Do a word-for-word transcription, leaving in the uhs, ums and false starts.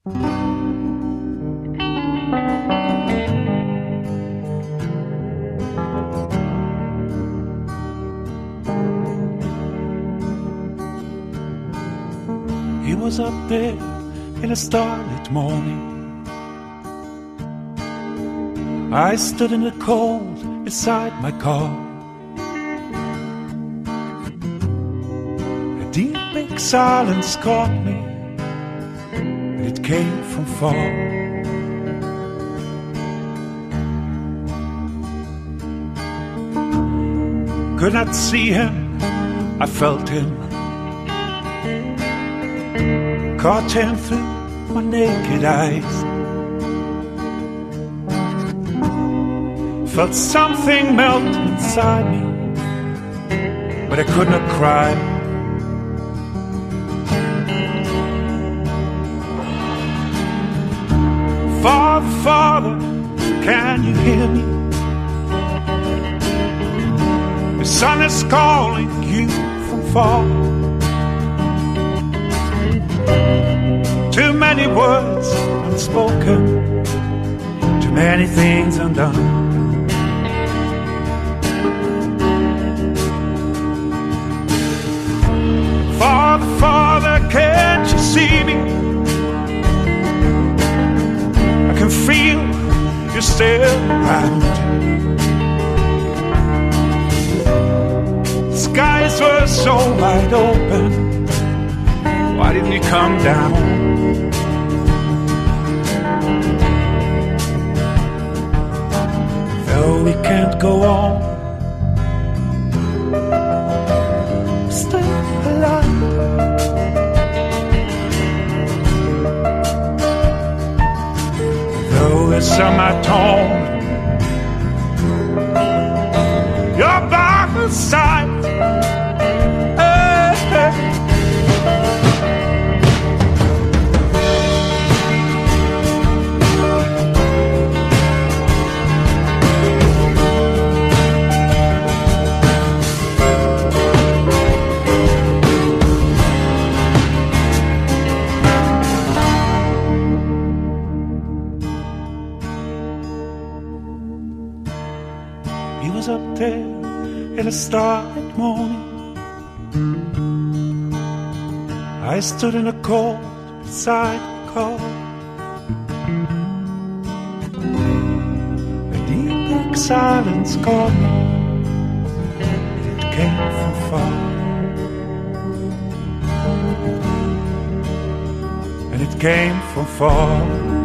He was up there in a starlit morning. I stood in the cold beside my car. A deep big silence caught me, and it came from far. Could not see him, I felt him. Caught him through my naked eyes. Felt something melt inside me, but I could not cry. Father, Father, can you hear me? The sun is calling you from far. Too many words unspoken, too many things undone. Father, Father, can't you see me? I can feel you're still around. Skies were so wide open, why didn't you come down? Though we can't go on, stay alive. Though there's some at home, you're by my side. Hey, hey. He was up there in a starlit morning. I stood in the cold beside the car. A deep dark silence caught me, and it came from far. And it came from far.